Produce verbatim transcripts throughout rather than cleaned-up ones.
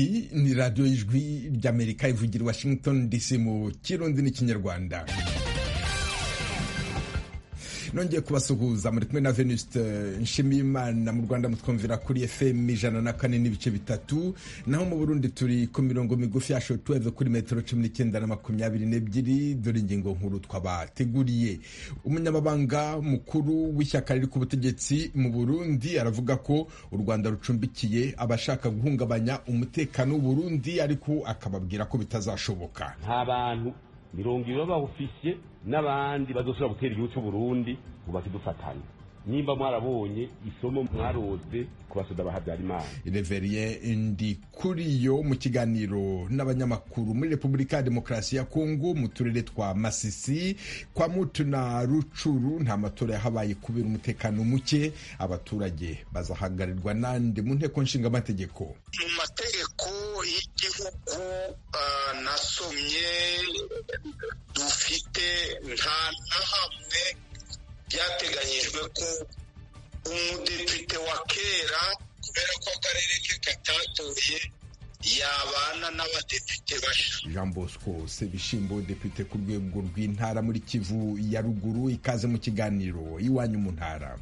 iyi ni radiyo y'ijwi ry'Amerika ivugira Washington D C mu kirundi n'ikinyarwanda. Nongeye kubasuhuza muri kumwe na Venuste Nshimiyimana. Mu Rwanda mutwumvira kuri F M ijana na kane n'ibice bitatu, naho mu Burundi turi ku mirongo migufi ya shortwave kuri metero cumi n'icyenda na makumyabiri n'ebyiri. Dore ingingo nkuru twabateguriye. Umunyamabanga mukuru w'ishyaka riri ku butegetsi mu Burundi aravuga ko u Rwanda rucumbikiye abashaka guhungabanya umutekano w'u Burundi, ariko akababwira ko bitazashoboka. Nta bantu mirongo ibiri b'abofisiye n'abandi bazosubira gutera igihugu cy'u Burundi ngo bakidufatanye. Nimba mwarabonye isomo mwaroze ku basoda ba Habyarimana. Reverien Ndikuriyo mu kiganiro n'abanyamakuru muri Repubulika ya Demokarasi ya Kongo mu turere twa Masisi, kwa Mutu na Rucuru nta matora yahabaye kubera umutekano muke. Abaturage bazahagarirwa nande mu nteko nshinga amategeko. Mu mategeko y'igihugu uh, nasomye dufite nta na hamwe byateganyijwe ko umudepite wa kera kubera ko akarere ke katatoye yabana n'abadepite basha. Jean Bosco Sebishimbo, depite ku rwego rw'intara muri Kivu ya ruguru, ikaze mu kiganiro iwanyu mu ntara.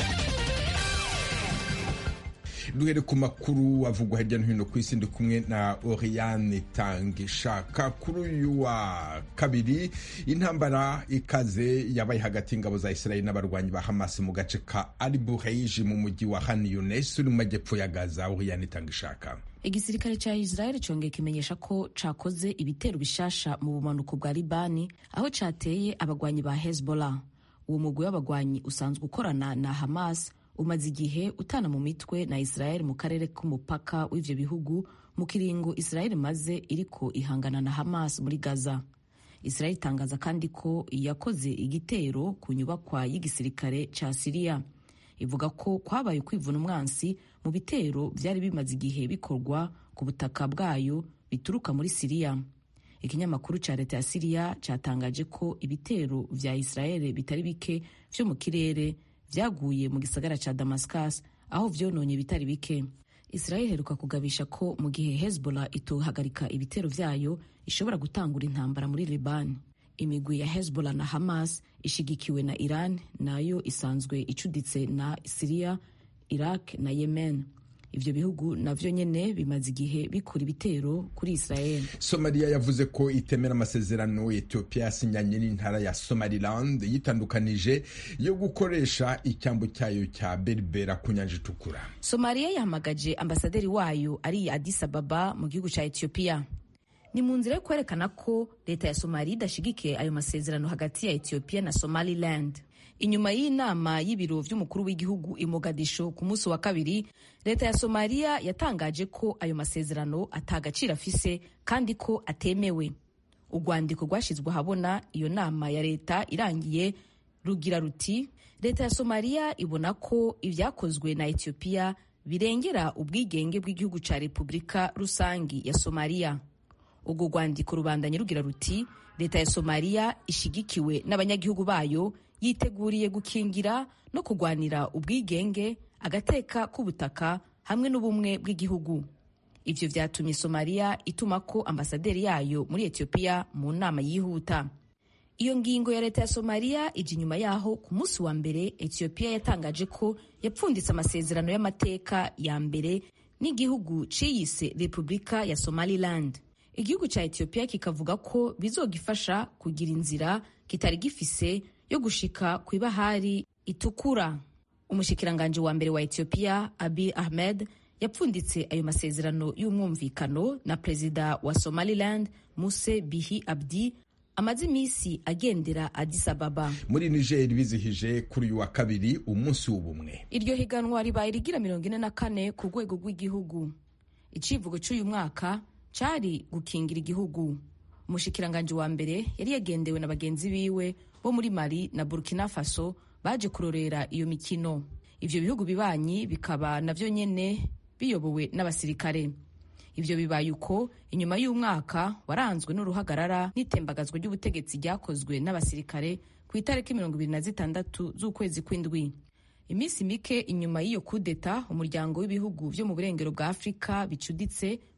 Duhere ku makuru avugwa hirya no hino ku isi, ndi kumwe na Oriane Tangishaka. Kuri uyu wa kabiri intambara ikaze yabaye hagati y'ingabo za Israel n'abarwanyi ba Hamas mu gace ka Al Bureij mu mujyi wa Khan Younis uri mu majyepfo ya Gaza. Oriane Tangishaka. Igisirikare cha Israel cyongeye kimenyesha ko cakoze ibitero bishasha mu bumanuko bwa Libani, aho cateye abagwanyi ba Hezbollah. Uwo mugwi w'abagwanyi usanzwe ukorana na Hamas umaze igihe utana mu mitwe na Israel mu karere k'umupaka w'ivyo bihugu, mu kiringo Israel maze iriko ihangana na Hamas muri Gaza. Israel itangaza kandi ko yakoze igitero ku nyubakwa y'igisirikare ca Syria. Ivuga ko kwabaye kwivuna umwansi mu bitero vyari bimaze igihe bikorwa ku butaka bwayo bituruka muri Syria. Ikinyamakuru ca leta ya Syria catangaje ko ibitero vya Israel bitari bike vyo mu kirere vyaguye mu gisagara ca Damascus, aho vyononye bitari bike. Israel heruka kugabisha ko mu gihe Hezbollah itohagarika ibitero vyayo ishobora gutangura intambara muri Liban. Imigwi ya Hezbollah na Hamas ishigikiwe na Iran nayo isanzwe icuditse na Syria, Iraq na Yemen. Ivyo bihugu navyo nyene bimaze igihe bikura ibitero kuri Israel. Somalia yavuze ko itemera amasezerano Ethiopia yasinyanye n'intara ya Somaliland yitandukanije yo gukoresha icyambo cyayo cya Berbera ku nyanja itukura. Somalia yahamagaje ambasaderi wayo ari Addis Ababa mu gihugu ca Ethiopia. Ni mu nzira yo kwerekana ko leta ya Somalia idashigikiye ayo masezerano hagati ya Ethiopia na Somaliland. Inyuma y'inama y'ibiro vy'umukuru w'igihugu i Mogadisho ku munsi wa kabiri, leta ya Somalia yatangaje ko ayo masezerano atagaciro afise kandi ko atemewe. Urwandiko rwashizwe habona iyo nama ya leta irangiye rugira ruti: leta ya Somalia ibona ko ivyakozwe na Ethiopia birengera ubwigenge bw'igihugu ca Republika Rusangi ya Somalia. Ubwo rwandiko rubandanye rugira ruti: leta ya Somalia ishigikiwe n'abanyagihugu bayo yiteguriye gukingira no kugwanira ubwigenge, agateka k'ubutaka hamwe n'ubumwe bw'igihugu. Ivyo vyatumye Somalia ituma ko ambasaderi yayo muri Ethiopia mu nama yihuta. Iyo ngingo ya leta ya Somalia ije nyuma yaho ku munsi wa mbere Ethiopia yatangaje ko yapfunditse amasezerano y'amateka ya mbere n'igihugu ciyise Republika ya Somaliland. Igihugu ca Ethiopia kikavuga ko bizogifasha kugira inzira kitari gifise yo gushika kw'ibahari itukura. Umushikiranganje wa mbere wa Ethiopia Abiy Ahmed yapfunditse ayo masezerano y'umwumvikano na prezida wa Somaliland Muse Bihi Abdi amaze imisi agendera Addis Ababa. Muri Niger bizihije kuri uyu wa kabiri umunsi w'ubumwe. Iryo higanwa ribaye rigira mirongo ine na kane ku rwego rw'igihugu. Icivugo cy'uyu mwaka cari gukingira igihugu. Umushikiranganje wa mbere yari yagendewe na bagenzi biwe bo muri Mali na Burkina Faso baje kurorera iyo mikino. Ivyo bihugu bibanyi bikaba navyo nyene biyobowe n'abasirikare. Ivyo bibaye uko inyuma y'umwaka waranzwe n'uruhagarara n'itembagazwa ry'ubutegetsi ryakozwe n'abasirikare ku itariki mirongo ibiri na zitandatu z'ukwezi kw'indwi. Imisi mike inyuma y'iyo kudeta, umuryango w'ibihugu vyo mu burengero bwa Afrika bicuditse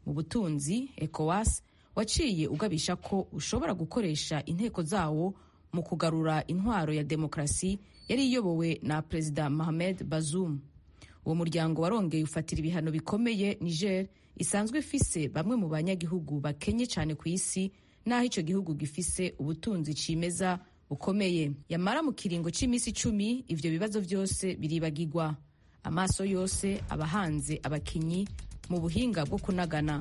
mu butunzi ECOWAS waciye ugabisha ko ushobora gukoresha inteko zawo mu kugarura intwaro ya demokarasi yari iyobowe na Perezida Mohamed Bazoum. Uwo muryango warongeye ufatira ibihano bikomeye Niger isanzwe ifise bamwe mu banyagihugu bakenye cyane ku isi, naho ico gihugu gifise ubutunzi cimeza bukomeye. Yamara mu kiringo c'imisi icumi ivyo bibazo vyose biribagirwa, amaso yose abahanze abakinyi mu buhinga bwo kunagana.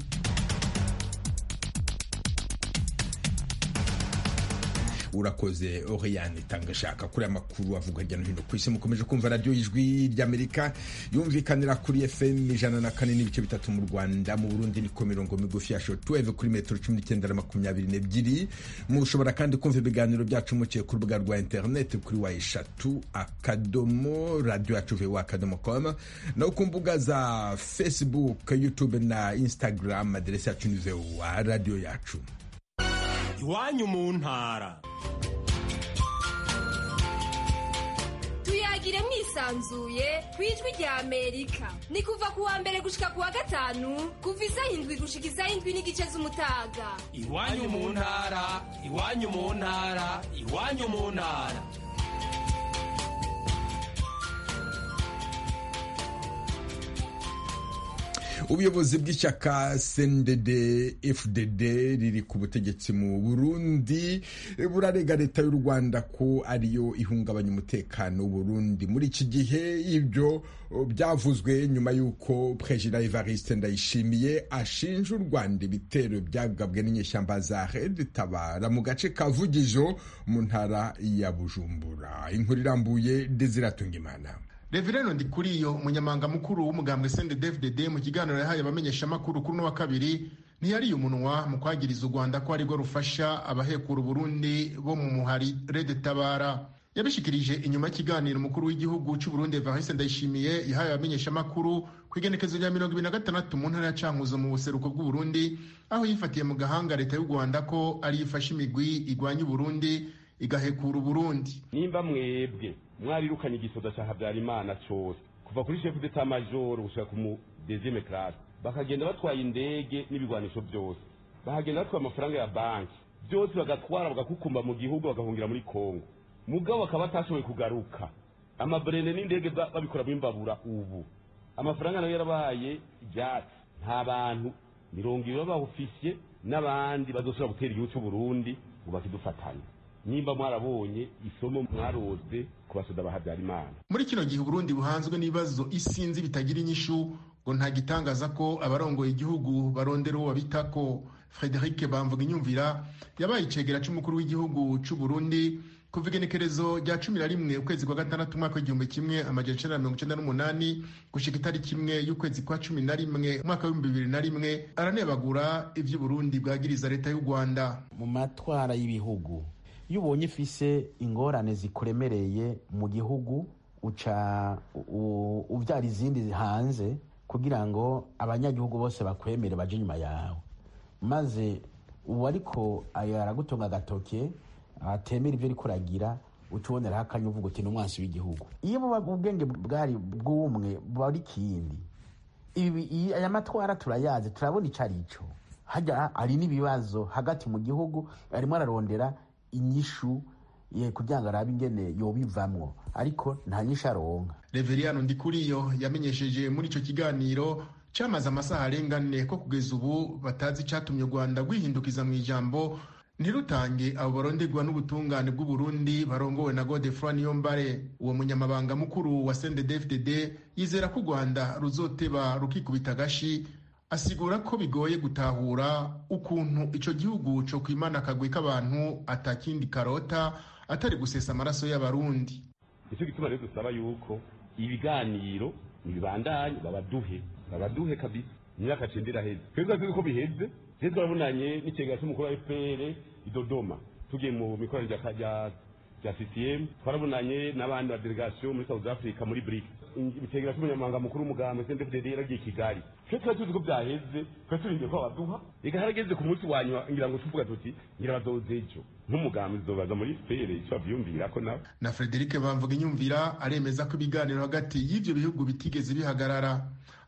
Urakoze Oriane Tangashaka kuri amakuru avuga hirya no hino ku isi. Mukomeje kumva radio y'ijwi ry'Amerika yumvikanira kuri F M ijana na kane n'ibice bitatu mu Rwanda. Mu Burundi ni ko mirongo migufi ya shortwave kuri metero cumi n'icyenda na makumyabiri n'ebyiri. Mushobora kandi kumva ibiganiro byacu muciye ku rubuga rwa internet kuri wa eshatu akadomo radio yacu v akadomo com, no ku mbuga za Facebook, YouTube na Instagram. Aderesi yacu ni wa radio yacu. Iwanyu mu ntara. Tuyagire mwisanzuye kwijwi rya Amerika. Ni kuva kuwa mbere gushika kuwa gatanu kuva isaha indwi gushika isaha indwi n'igice z'umutaga. Iwanyu mu ntara, iwanyu mu ntara, iwanyu mu ntara. Ubuyobozi bw'ishyaka C N D D F D D riri ku butegetsi mu Burundi burarega leta y'u Rwanda ko ariyo ihungabanya umutekano w'u Burundi muri iki gihe. Ibyo byavuzwe nyuma y'uko Perezida Evariste Ndayishimiye ashinja u Rwanda ibitero byagabwe n'inyeshyamba za Red Tabara mu gace ka Vugizo mu ntara ya Bujumbura. Inkuru irambuye Desire Tungimana. Reverendo Ndikuriyo, umunyamanga mukuru w'umugambwe C N D D F D D, mu kiganiro yahaye abamenyesha makuru kuri no wa kabiri ntiyari umunwa mu kwagiriza u Rwanda ko ari rwo rufasha abahekura Burundi bo mu muhari Red Tabara. Yabishikirije inyuma y'ikiganiro umukuru w'igihugu cy'u Burundi Evariste Ndayishimiye yahaye abamenyesha makuru ku igenekezo rya mirongo ibiri na gatandatu mu ntara ya Cankuzo mu buseruko bw'u Burundi, aho yifatiye mu gahanga leta y'u Rwanda ko ari ifasha imigwi igwanya u Burundi igahekura Burundi. Nimba mwebwe mwarirukanye igisoda cya Habyarimana cyose kuva kuri chef d'état major gushika ku deuxième classe, bakagenda batwaye indege n'ibigwanisho byose, bahagenda batwaye amafaranga ya banki byose, bagatwara bagakukumba mu gihugu bagahungira muri Kongo. Mugabo bakaba batashoboye kugaruka, amabrene n'indege babikora b'imbabura. Ubu amafaranga nayo yarabaye ibyatsi. Nta bantu mirongo ibiri b'abofisiye n'abandi bazosubira gutera igihugu cy'u Burundi ngo bakidufatanye. Nimba mwarabonye isomo mwaroze ku basoda ba Habyarimana. Muri kino gihe Burundi buhanzwe n'ibibazo isinzi bitagira inyishu, ngo nta gitangaza ko abarongoye igihugu barondera uwo babitako. Frederic Bamvuga Inyumvira yabaye icegera c'umukuru w'igihugu c'u Burundi kuva igenekerezo rya cumi na rimwe ukwezi kwa gatandatu umwaka w'igihumbi kimwe amajana icenda na mirongo icenda n'umunani gushika itariki imwe y'ukwezi kwa cumi na rimwe umwaka w'ibihumbi bibiri na rimwe aranebagura ivyo Burundi bwagiriza leta y'u Rwanda. Mu matwara y'ibihugu iyo ubonye ifise ingorane zikuremereye mu gihugu uca uvyara izindi hanze kugira ngo abanyagihugu bose bakwemere baje nyuma yawe, maze uwo ariko aragutunga agatoke atemera ivyo ariko uragira ucuboneraho akanya uvuga uti n'umwansi w'igihugu. Iyo ubwenge bwari bw'umwe bari kindi, ibi aya matwara turayazi, turabona ico arico. Hajya ari n'ibibazo hagati mu gihugu, arimo ararondera inyishu ye kugira ngo arabe ingene yobivamwo, ariko nta nyishu aronka. Reverendo Ndikuriyo yamenyesheje muri ico kiganiro cyamaze amasaha arengane ko kugeza ubu batazi icatumye u Rwanda rwihindukiza mu ijambo ntirutange abo baronderwa n'ubutungane bw'u Burundi barongowe na Godefroid Niyombare. Uwo munyamabanga mukuru wa C N D D F D D yizera ko u Rwanda ruzoteba rukikubita agashi, asigura ko bigoye gutahura ukuntu ico gihugu co kwimana akagwi k'abantu atakindi karota atari gusesa amaraso y'abarundi. Icyo gituma rero dusaba yuko ibiganiro nibibandanye, babaduhe babaduhe kabisa. Imyaka cendera heze twebwe tuzi ko biheze. Rero turabonanye n'icegera cy'umukuru wa F P R i Dodoma, tugiye mu mikoranire ya ya C C M, twarabonanye n'abandi ba delegation muri South Africa muri B R I C. Ibicegera cy'umunyamabanga mukuru w'umugambwe C N D D F D D yaragiye Kigali. Twe twatuzi ko byaheze, twe turinde ko baduha. Ega harageze ku munsi wanywa ngira ngo tuvuga tuti ngira badozejo nk'umugambi zobaza muri F P R icyo byumvira ko nawe. Na Frederic Bamvuga Inyumvira aremeza ko ibiganiro hagati y'ivyo bihugu bitigeze bihagarara.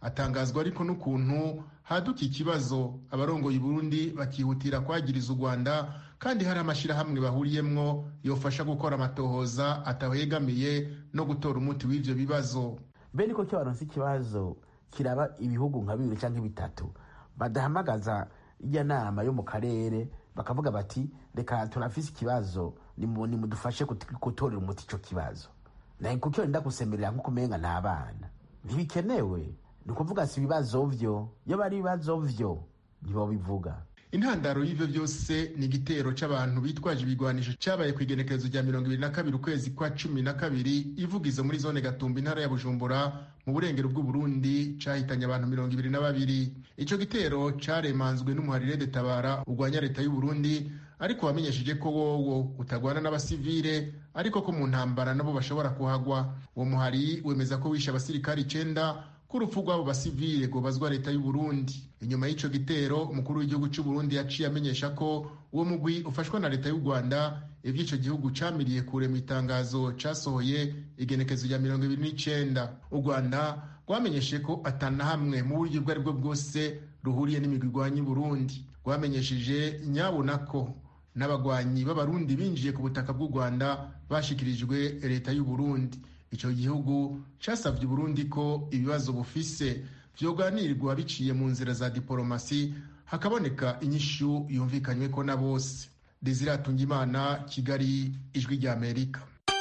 atangazwa ariko n'ukuntu haduka ikibazo abarongoye Burundi bakihutira kwagiriza u Rwanda kandi hari amashirahamwe bahuriyemwo yofasha gukora amatohoza atahegamiye no gutora umuti w'ivyo bibazo. Bene ko cyo baronse ikibazo kiraba ibihugu nka bibiri canke bitatu badahamagaza iya nama yo mu karere bakavuga bati reka turafise ikibazo ni mudufashe gutorera umuti ico kibazo. Na kuko nda kusemerera nko kumenga n'abana ntibikenewe ni kuvuga si ibibazo vyo yo bari ibibazo vyo nibo bivuga. Intandaro y'ivyo byose ni igitero c'abantu bitwaje ibigwanisho cabaye kwigenekerezo rya mirongo ibiri na kabiri ukwezi kwa cumi na kabiri ivugizo muri zone Gatumba intara ya Bujumbura mu burengero bw'u Burundi cahitanye abantu mirongo ibiri na babiri. Ico gitero caremanzwe n'umuharire de Tabara ugwanya leta y'u Burundi ariko wamenyesheje ko wowo utagwana n'abasivile ariko ko mu ntambara nabo bashobora kuhagwa. Uwo muhari wemeza ko wishe abasirikari icenda kurupfu rw'abo basivile gobazwa leta y'u Burundi. Inyuma y'ico gitero umukuru w'igihugu cy'u Burundi yaciye amenyesha ko uwo mugwi ufashwa na leta y'u Rwanda ivy'ico gihugu camiriye kure mu itangazo casohoye igenekezo rya mirongo ibiri n'icenda. U Rwanda rwamenyeshe ko atana hamwe mu buryo bwo aribwo bwose ruhuriye n'imigwi igwanya Burundi. Rwamenyesheje nyabona ko n'abagwanyi b'abarundi binjiye ku butaka bw'u Rwanda bashikirijwe leta y'u Burundi. Ico gihugu casavye Burundi ko ibibazo bufise vyoganirwa biciye mu nzira za diplomasi hakaboneka inyishu yumvikanywe ko na bose. Desire Atungimana, Kigali, Ijwi rya Amerika.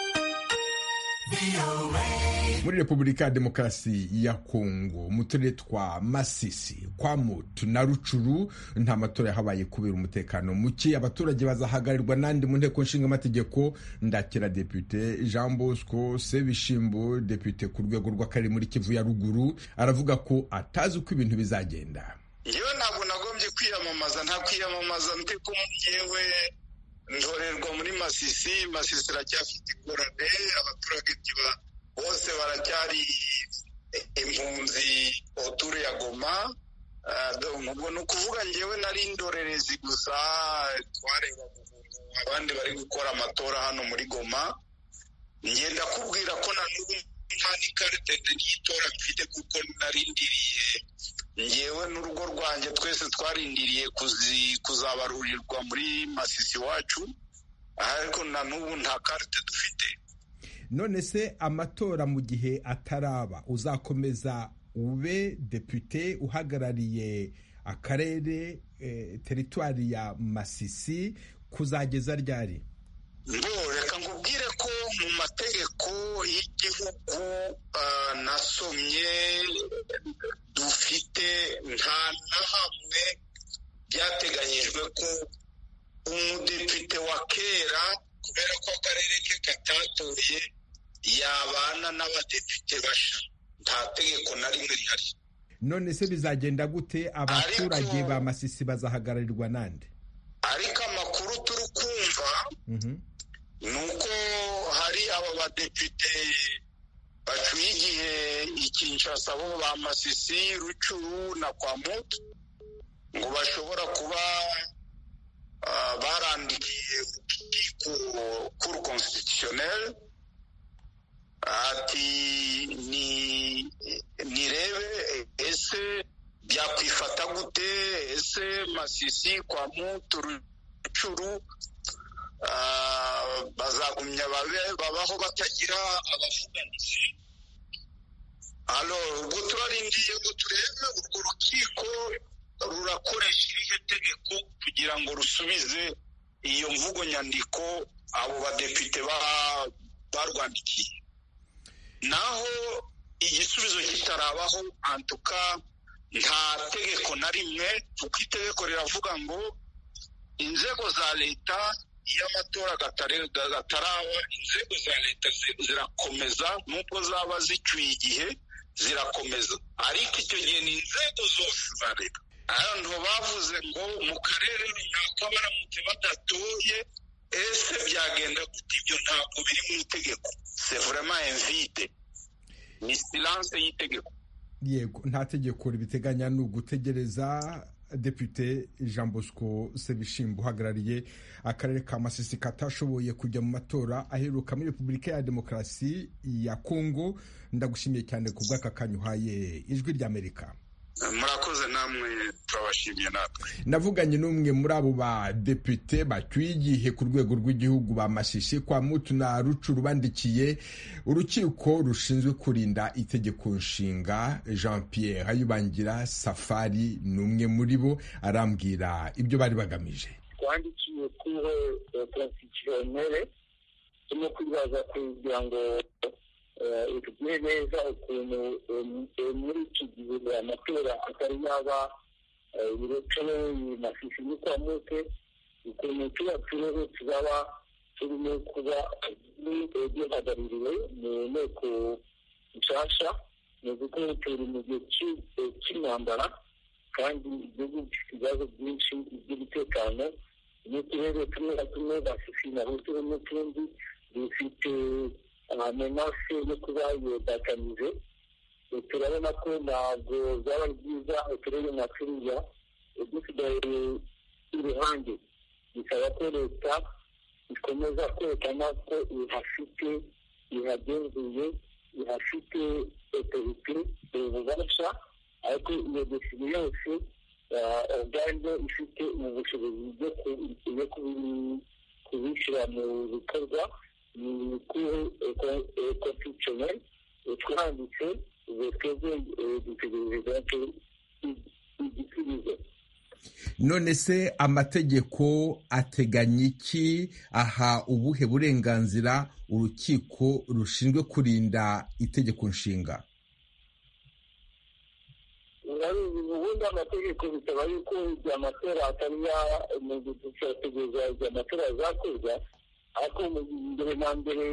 Muri Repubulika ya Demokarasi ya Kongo mu turere twa Masisi, kwa Mutu na Rucuru nta matora yahabaye kubera umutekano muke. Abaturage bazahagarirwa nandi mu nteko nshinga amategeko. Ndakira Depute Jean Bosco Sebishimbo, depute ku rwego rw'akarere muri Kivu ya Ruguru, aravuga ko atazi uko ibintu bizagenda. Yewe ntabwo nagombye kwiyamamaza, nta kwiyamamaza nteko yewe ndorerwa muri Masisi. Masisi iracyafite ingorane, abaturage bose baracyari impunzi oturu ya Goma. Ubwo ni ukuvuga njyewe nari indorerezi gusa, twareba ukuntu abandi bari gukora amatora hano muri Goma. Ngenda kubwira ko na n'ubu nta n'ikarite y'itora mfite kuko narindiriye njyewe n'urugo rwanjye twese twarindiriye kuzabarurirwa muri Masisi wacu, ariko na n'ubu nta karite dufite. None se amatora mu gihe ataraba uzakomeza ube depute uhagarariye akarere eh, teritwari ya Masisi kuzageza ryari? Ngo reka nkubwire ko mu mategeko y'igihugu uh, nasomye dufite nta na hamwe byateganyijwe ko umudepite wa kera kubera ko akarere ke katatoye yabana n'abadepite basha. Nta tegeko na rimwe rihari. None se bizagenda gute? Abaturage ba Masisi bazahagararirwa nande? Ariko amakuru turi kumva mm-hmm. nuko hari aba badepite bacuye igihe ikinshasa bo ba Masisi, Rucuru na kwa Mutu ngo bashobora kuba uh, barandikiye urukiko cour constitutionnel ati ni nirebe ese byakwifata gute, ese Masisi kwa Mutu Rucuru Uh, bazagumya babe babaho batagira abavuganizi. Alo ubwo turarindiye ngo turebe urwo rukiko rurakoresha irihe tegeko kugira ngo rusubize iyo mvugo nyandiko abo badepite barwandikiye. Naho igisubizo kitarabaho, antuka nta tegeko na rimwe, kuko itegeko riravuga ngo inzego za leta iyo amatora gataraba inzego za leta zirakomeza, nubwo zaba zicyuye igihe zirakomeza, ariko icyo gihe ni inzego zose za leta. Abantu bavuze ngo mu karere runaka baramutse badatoye ese byagenda gute? Ibyo ntabwo biri mu itegeko, c'est vraiment invite, ni silence y'itegeko. Yego, nta tegeko ribiteganya, ni ugutegereza Depute Jean Bosco Sebishimbo uhagarariye akarere ka Masisi katashoboye kujya mu matora aheruka muri Repubulika ya Demokarasi ya Kongo, ndagushimiye cyane ku bw'aka kanya uhaye Ijwi ry'Amerika. Murakoze namwe, turabashimiye natwe. Navuganye n'umwe muri abo ba depute bacyuye igihe ku rwego rw'igihugu ba Masisi kwa Mutu na Rucuru bandikiye urukiko rushinzwe kurinda itegeko nshinga. Jean Pierre Hayubangira Safari n'umwe muri bo arambwira ibyo bari bagamije. Twandikiye kuri constitutionnel turimo kwibaza kugira ngo tugiye neza ukuntu muri iki gihe amatora atari yaba urukero Masisi ni kwa Mutu, ukuntu tuba turere tuzaba turimo kuba duhagarariwe mu nteko nshasha, ni uko turi mu gihe cy'intambara kandi igihugu gifite ibibazo byinshi by'umutekano. N'uturere tumwe na tumwe Masisi na Rucuru n'utundi dufite amenase yo kuba yubakanyije. Turabona ko ntabwo byaba byiza uturere nka turiya dusigaye iruhande. Bisaba ko leta ikomeza kwerekana ko ihafite, ihagenzuye, ihafite otorite, ububasha, ariko iyo dosiye yose ubwanyo ifite ubushobozi bwo kubishyira mu bikorwa. Ni kuri constitutionnel twanditse ubu twebwe dutegereje igisubizo. None se amategeko ateganya iki? Aha ubuhe burenganzira urukiko rushinzwe kurinda itegeko nshinga? Ubundi amategeko bisaba yuko amatora atari mu gutegereza amatora azakorwa, ariko mbere na mbere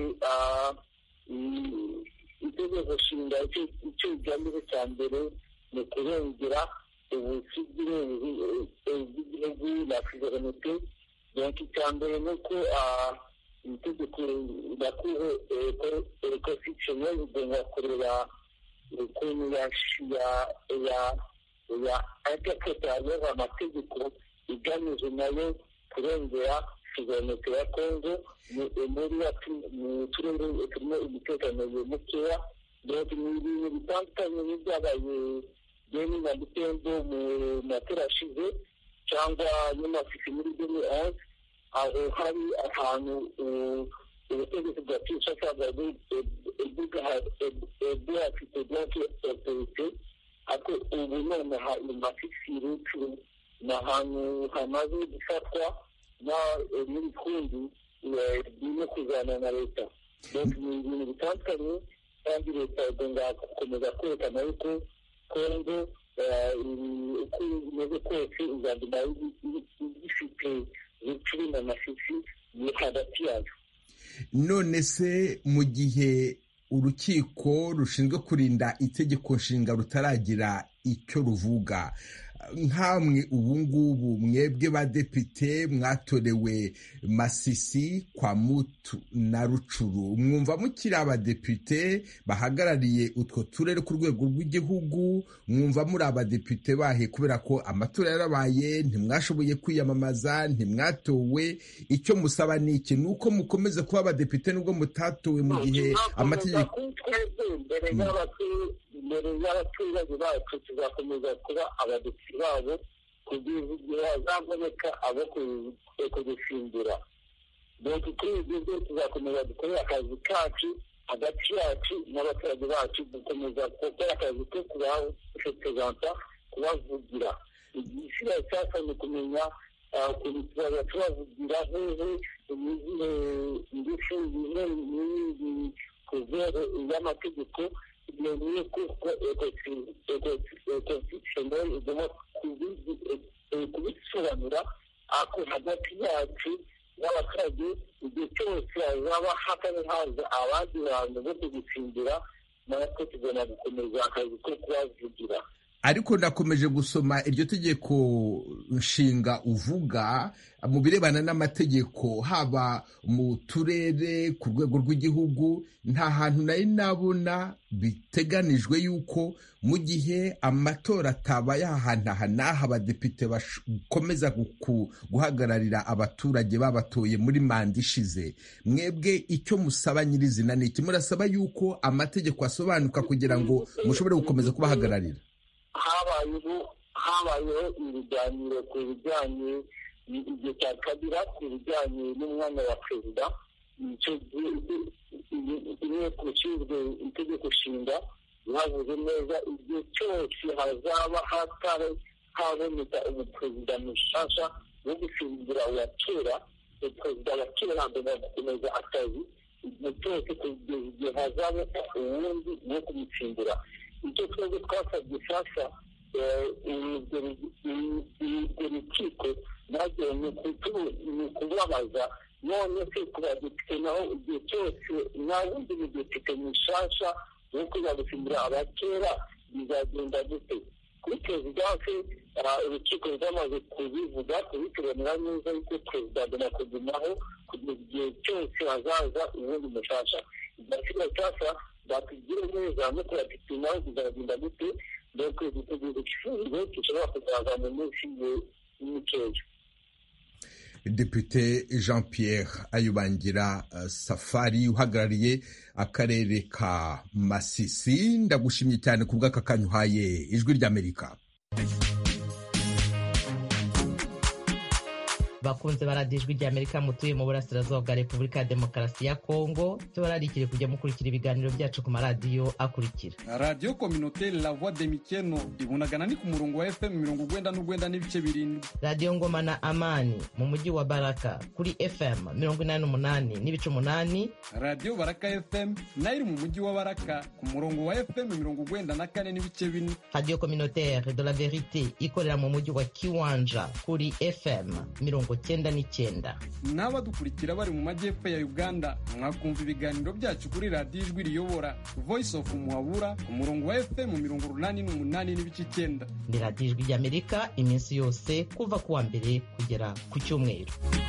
itegeko nshinga icyo igamije cya mbere ni ukurengera ubusugire bw'igihugu na sovereignty. Donc icya mbere ni uko itegeko nakuru constitutionnel rigomba kureba ukuntu ya interprétation amategeko igamije nayo kurengera sovereignty ya Congo muri turere turimo umutekano mukeya. Donc ni ibintu bitandukanye n'ibyabaye Beni na Butembo mu matora ashize cyangwa n'Amasisi muri deux mille onze, aho hari ahantu ubutegetsi bwa Kinshasa bwafite donc autorité, ariko ubu nonaha Masisi Rucuru ni ahantu hamaze gufatwa n'ibikundi birimo kuzana na leta. Donc ni ibintu bitandukanye kandi leta igomba gukomeza kwerekana yuko Kongo uko imeze kose uzaguma ifite Rucuru na Masisi ni hagati yayo. None se mu gihe urukiko rushinzwe kurinda itegeko nshinga rutaragira icyo ruvuga, nkamwe ubu ngubu mwebwe badepite mwatorewe Masisi kwa Mutu na Rucuru, mwumva mukiri abadepite bahagarariye utwo turere ku rwego rw'igihugu? Mwumva muri abadepite bahe? Kubera ko amatora yarabaye, ntimwashoboye kwiyamamaza, ntimwatowe. Icyo musaba ni iki? Ni uko mukomeze kuba abadepite nubwo mutatowe mu gihe amategeko mbere y'abaturage bacu tuzakomeza kuba abadepite babo kugeza igihe hazaboneka abo kudusimbura. Donc kuri ibyo byo tuzakomeza dukorera akazi kacu hagati yacu n'abaturage bacu, dukomeza gukora akazi ko kubarepresenta, kubavugira. Igisigaye cyose ni kumenya ukuntu tuzajya tubavugira hehe, izihe ingufu, izihe n'ibindi kuvere y'amategeko. Ni kuko constitutionnel igomba kubisobanura, ariko hagati yacu n'abaturage igihe cyose hazaba hatari haza abandi bantu bo kudutsindira, natwe tugomba gukomeza akazi ko kubavugira. ariko nakomeje gusoma iryo tegeko nshinga uvuga mu birebana n'amategeko, haba mu turere ku rwego rw'igihugu, nta hantu nari nabona biteganijwe yuko mu gihe amatora ataba yahanahana abadepite bakomeza guhagararira abaturage babatoye muri manda ishize. Mwebwe icyo musaba nyirizina ni iki? Murasaba yuko amategeko asobanuka kugira ngo mushobore gukomeza kubahagararira? habayeho ibiganiro ku bijyanye igihe cya kabira ku bijyanye n'umwanya wa perezida. icyo inteko ishinzwe itegeko nshinga yavuze neza igihe cyose hazaba haboneka umuperezida mushasha wo gusimbura uwa kera, perezida wa kera agomba gukomeza akazi igihe cyose kugeza igihe hazaboneka uwundi wo kumusimbura. icyo twebwe twasabye sasa urwo rukiko naryo ni ukubabaza, none se ku badepite naho igihe cyose nta wundi mudepite mushasha wo kuza gusimbura abakera bizagenda gute? kuri perezidansi urukiko rwamaze kubivuga kubisobanura neza yuko perezida agomba kugumaho kugeza igihe cyose hazaza uwundi mushasha. igasiga sasa batugire neza no ku badepite naho bizagenda gute? donc dutegereje igifungo gishobora kuzaza mu minsi mikeya. Depite Jean Pierre Ayubangira Safari uhagarariye akarere ka Masisi, ndagushimye cyane ku bw'aka kanya uhaye Ijwi ry'Amerika. bakunze baradiyo Ijwi ry'Amerika mutuye mu burasirazuba bwa Repubulika ya Demokarasi ya Kongo, tubararikire kujya mukurikira ibiganiro byacu ku maradiyo akurikira: Radio Communautaire La Voix de Mikeno ibunagana ni ku murongo wa F M mirongo ugwenda n'ugwenda n'ibice birindwi. Radio Ngoma na Amani mu mujyi wa Baraka kuri F M mirongo inani n'umunani n'ibice umunani. Radio Baraka F M nayo mu mujyi wa Baraka ku murongo wa F M mirongo ugwenda na kane n'ibice bine. Radio Communautaire de la Verite ikorera mu mujyi wa Kiwanja kuri F M mirongo cyenda n'icyenda. N'abadukurikira bari mu majyepfo ya Uganda mwakumva ibiganiro byacu kuri radiyo Ijwi riyobora Voice of Muhabura ku murongo wa F M mirongo urunani n'umunani n'ibice icyenda. Ni radiyo Ijwi ry'Amerika iminsi yose kuva ku wa mbere kugera ku cyumweru.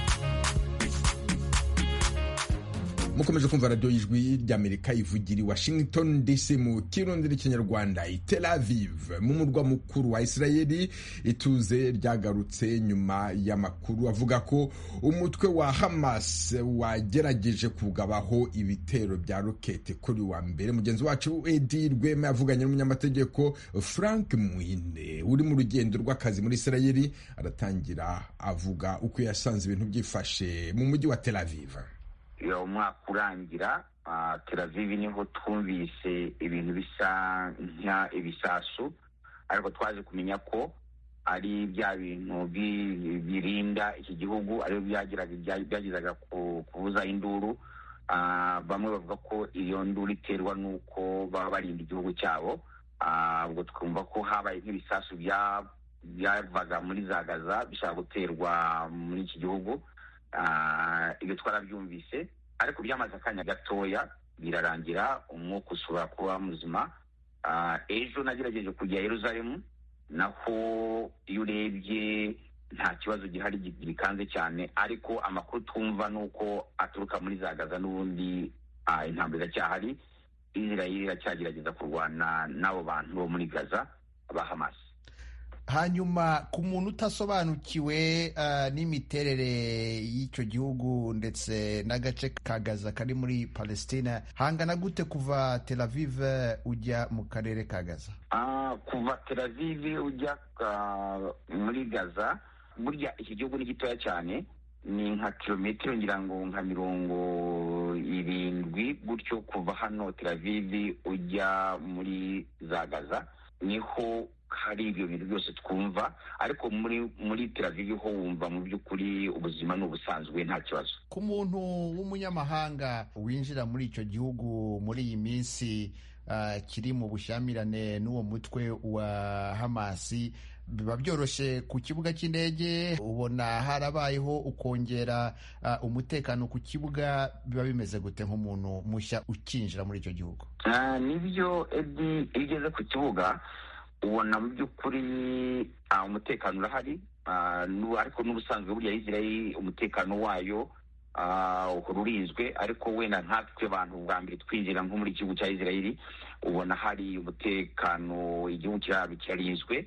mukomeje kumva radiyo y'Ijwi ry'Amerika ivugira i Washington D C mu kirundi n'ikinyarwanda. i Tel Aviv mu murwa mukuru wa Israeli ituze ryagarutse nyuma y'amakuru avuga ko umutwe wa Hamas wagerageje kugabaho ibitero bya rokete kuri wa mbere. Mugenzi wacu Edi Rwema yavuganye n'umunyamategeko Frank Muhine uri mu rugendo rw'akazi muri Israeli, aratangira avuga uko yasanze ibintu byifashe mu mujyi wa Tel Aviv. umwaka urangira Tel Aviv niho twumvise ibintu bisa nka ibisasu, ariko twaje kumenya ko ari bya bintu birinda iki gihugu, ari byagizaga kubuza induru. Bamwe bavuga ko iyo nduru iterwa n'uko baba barinda igihugu cyabo. Ubwo twumva ko habaye nk'ibisasu byavaga muri za Gaza bishaka guterwa muri iki gihugu. Ibyo twarabyumvise, ariko byamaze akanya gatoya birarangira, umwuka usubira kuba muzima. Ejo nagerageje kujya Yerusalemu, naho iyo urebye nta kibazo gihari gikanze cyane, ariko amakuru twumva nuko aturuka muri za Gaza n'ubundi intambara iracyahari. Israel iracyagerageza kurwana n'abo bantu bo muri Gaza ba Hamas. Hanyuma ku muntu utasobanukiwe uh, n'imiterere y'icyo gihugu ndetse n'agace ka Gaza kari muri Palestina, hangana gute kuva Tel Aviv ujya mu karere ka Gaza? Ah, kuva Tel Aviv ujya uh, muri Gaza, burya iki gihugu ni gitoya cyane, ni nka kilometero ngira ngo nka mirongo irindwi gutyo kuva hano Tel Aviv ujya muri za Gaza, niho hari ibyo bintu byose twumva. Ariko muri muri Tel Aviv ho wumva mu by'ukuri ubuzima n'ubusanzwe nta kibazo. Ku muntu w'umunyamahanga winjira muri icyo gihugu muri iyi minsi uh, kiri mu bushyamirane n'uwo mutwe wa Hamasi, biba byoroshye ku kibuga cy'indege? Ubona harabayeho ukongera uh, umutekano ku kibuga? Biba bimeze gute nk'umuntu mushya ukinjira muri icyo gihugu? Uh, nibyo Edi, igeze ku kibuga ubona mu by'ukuri umutekano urahari, ariko n'ubusanzwe burya Israel umutekano wayo ururinzwe, ariko wenda nkatwe abantu bwa mbere twinjira nko muri igihugu cya Israel ubona hari umutekano, igihugu cyabo kirarinzwe.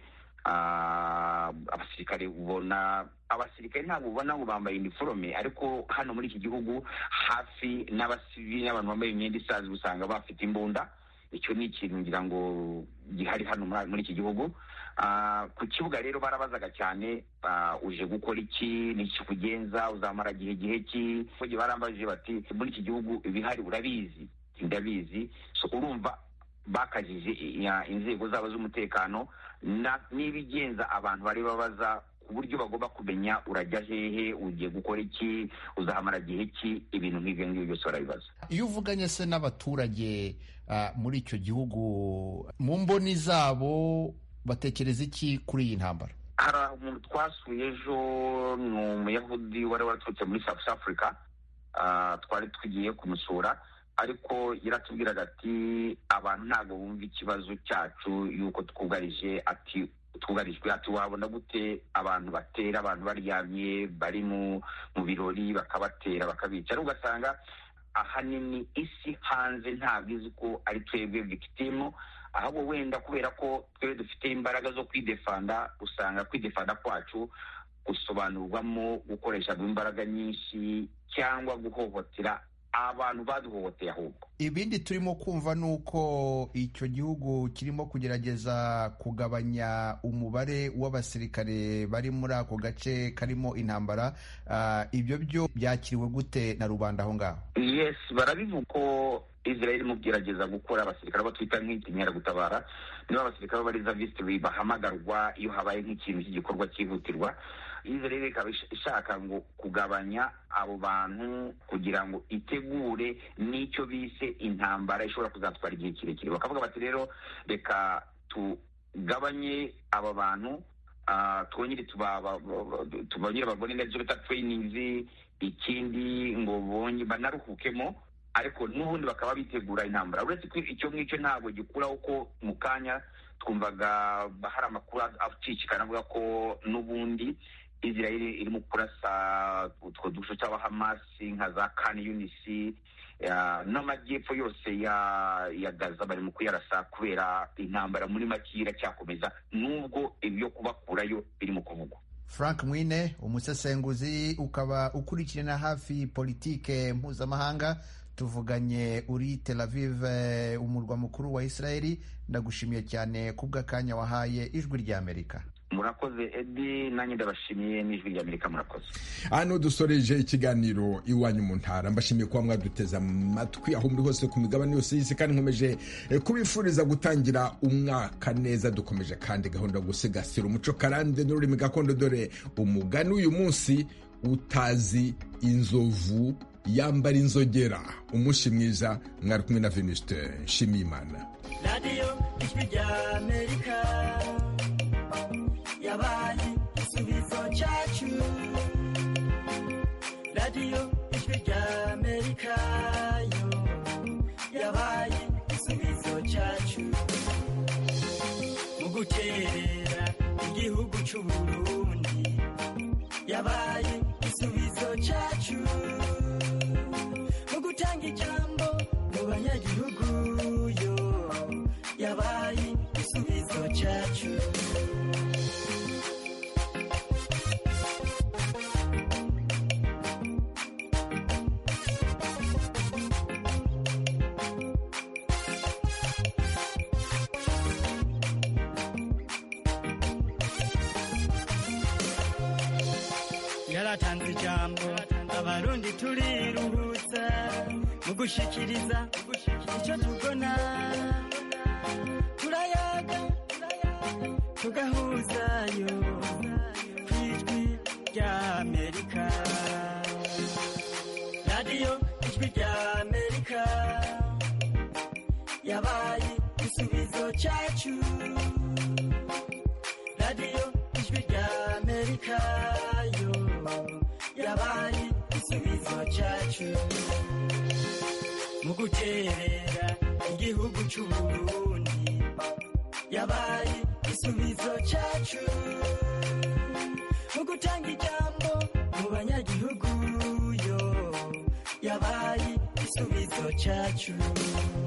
Abasirikare ubona abasirikare ntabwo ubona ngo bambaye uniforme, ariko hano muri iki gihugu hafi n'abasivili n'abantu bambaye imyenda isanzwe usanga bafite imbunda. Icyo ni ikintu ngira ngo gihari hano muri iki gihugu. Ku kibuga rero barabazaga cyane, uje gukora iki, n'iki kugenza, uzamara gihe gihe ki. Barambajije bati muri iki gihugu ibihari urabizi? Ndabizi. So urumva bakajije inzego zabo z'umutekano n'ibigenza abantu bari babaza ku buryo bagomba kumenya urajya hehe, ugiye gukora iki, uzahamara gihe ki, ibintu nk'ibyo ngibyo byose barabibaza. Iyo uvuganye se n'abaturage uh, muri icyo gihugu mu mboni zabo batekereza iki kuri iyi ntambara? Hari umuntu twasuye ejo, ni umuyahudi wari waraturutse muri South Africa, uh, twari tugiye kumusura, ariko yaratubwiraga ati abantu ntabwo bumva ikibazo cyacu yuko twugarije, ati twugarijwe, ati wabona gute abantu batera abantu baryamye bari mu mu birori bakabatera bakabica. Ari ugasanga ahanini isi hanze ntabwo izi ko ari twebwe victim, ahubwo wenda kubera ko twebwe dufite imbaraga zo kwidefanda, usanga kwidefanda kwacu gusobanurwamo gukoresha imbaraga nyinshi cyangwa guhohotera abantu baduhohoteye. Ahubwo ibindi turimo kumva nuko icyo gihugu kirimo kugerageza kugabanya umubare w'abasirikare bari muri ako gace karimo intambara. Uh, ibyo byo byakiriwe gute na rubanda aho ngaho? Yes, barabivuga ko Israel mu gerageza gukora abasirikare abo twita nk'inkeragutabara, niba abasirikare b'abareserviste bahamagarwa iyo habaye nk'ikintu cy'igikorwa cyihutirwa. Israel ikaba ishaka ngo kugabanya abo bantu kugira ngo itegure n'icyo bise intambara ishobora kuzatwara igihe kirekire. Bakavuga bati rero reka tugabanye aba bantu, twongere tubanyire babone n'ibyo bita trainings, ikindi ngo bonye banaruhukemo, ariko n'ubundi bakaba bitegura intambara. Uretse ko icyo ngicyo ntabwo gikuraho ko mu kanya twumvaga hari amakuru acicikana avuga ko n'ubundi Israel irimo kurasa utwo dusho cy'aba Hamas nka za Khan Yunis n'amajyepfo yose ya ya Gaza barimo kuyarasa kubera intambara muri makira cyakomeza nubwo ibyo kubakurayo birimo kuvugwa. Frank Mwine, umusesenguzi ukaba ukurikirana hafi politike mpuzamahanga, tuvuganye uri Tel Aviv, umurwa mukuru wa Israeli. Ndagushimiye cyane kubw'akanya wahaye Ijwi ry'Amerika. Murakoze Edi, nanjye ndabashimiye n'Ijwi ry'Amerika. Murakoze. Hano dusoreje ikiganiro Iwanyu mu Ntara. Mbashimiye kuba mwaduteze amatwi aho muri hose ku migabane yose y'isi, kandi nkomeje kubifuriza gutangira umwaka neza. Dukomeje kandi gahunda yo gusigasira umuco karande n'ururimi gakondo, dore umugani uyu munsi: utazi inzovu yambara inzogera. Umushi mwiza, mwari kumwe na Venuste Nshimiyimana. Radio Ijwi ry'Amerika yabaye igisubizo cyacu. Radio Ijwi ry'Amerika yo yabaye igisubizo cyacu mu guterera igihugu cy'u Burundi, yabaye igisubizo cyacu mu gutanga ijambo mu banyagihugu yo yabaye igisubizo cyacu. Yaratanze ijambo abarundi turiruhutsa mu gushikiriza icyo tubona, turayaga tugahuzayo ku Ijwi ry'Amerika. Radio Ijwi ry'Amerika yabaye igisubizo cyacu. Radio Ijwi ry'Amerika yo yabaye igisubizo cyacu mu guterera igihugu cy'u Burundi, yabaye igisubizo cyacu mu gutanga ijambo mu banyagihugu yo yabaye igisubizo cyacu